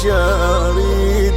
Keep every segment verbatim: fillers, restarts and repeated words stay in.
وش اريد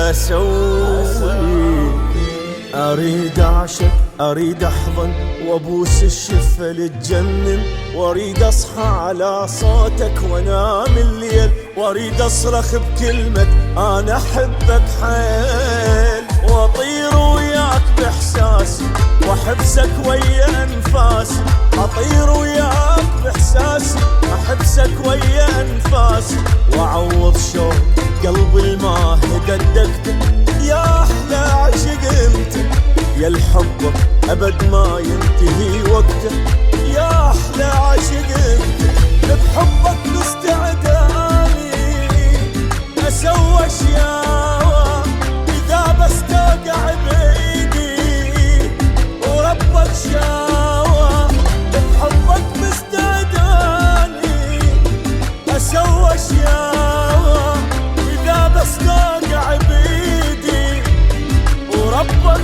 اسوي؟ اريد اعشق، اريد احضن وابوس الشفه لتجنن، واريد اصحى على صوتك وانام الليل، واريد اصرخ بكلمه انا احبك حيل، واطير وياك باحساسي واحبسك ويا انفاسي، اطير وياك باحساسي احبسك ويا انفاسي، واعوض شوق قلبي الماهي قدك يا احلى عشق انت، يا الحب ابد ما ينتهي وقته، يا احلى عشق انت، بحبك مستعد اني اسوي اشياء اذا بس توقع بايدي وربك شاوى، بحبك مستعد اني اسوي اشياء اذا بس توقع بايدي وربك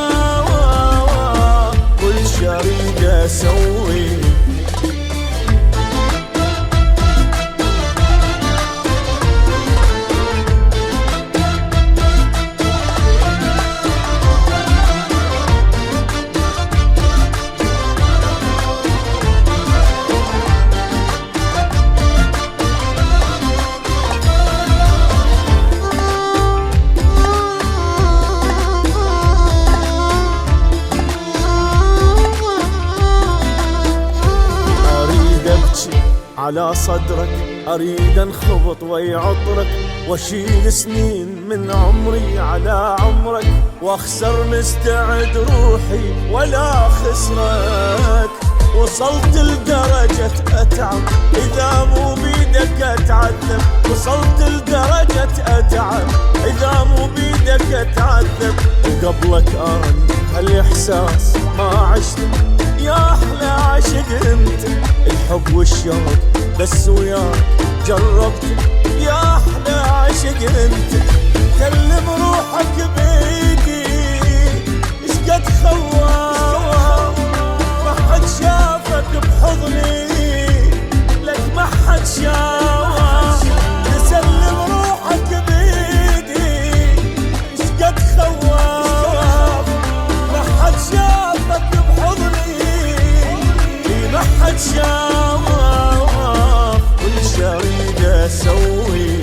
شاوى، كل شي اريد اسوي. على صدرك أريد انخبط ويا عطرك، واشيل سنين من عمري على عمرك، واخسر مستعد روحي ولا خسرك، وصلت لدرجة أتعب إذا مو بيدك أتعذب، وصلت لدرجة أتعب إذا مو بيدك أتعذب، وقبلك أنا هالإحساس ما عشت، يا أحلى عاشق أنت، الحب والشوق بس وياك جربت، يا أحلى عاشق أنت، كلم روحك بإيدي إشقد خواف، ما حد شافك بحضني لك ما حد شاف، تسلم روحك بإيدي إشقد خواف، ما حد شافك بحضني ما حد شاف، كل شي اريد اسوي.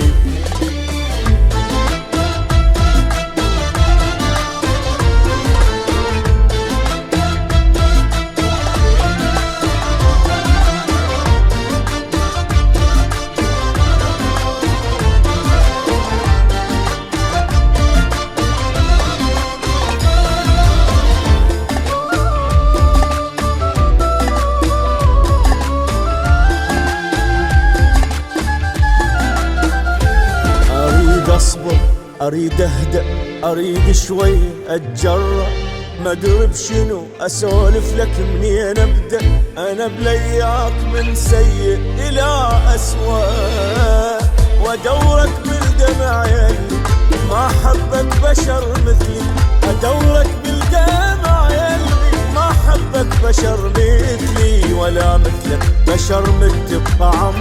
اصبر اريد اهدأ اريد شوي اتجرأ، ما ادري بشنو اسولف لك منين ابدأ، انا بلياك من سيء الى اسوأ، وادورك بالدمع يلي ما حبك بشر مثلي، ادورك بالدمع يلي ما حبك بشر مثلي، ولا مثلك بشر مت بطعم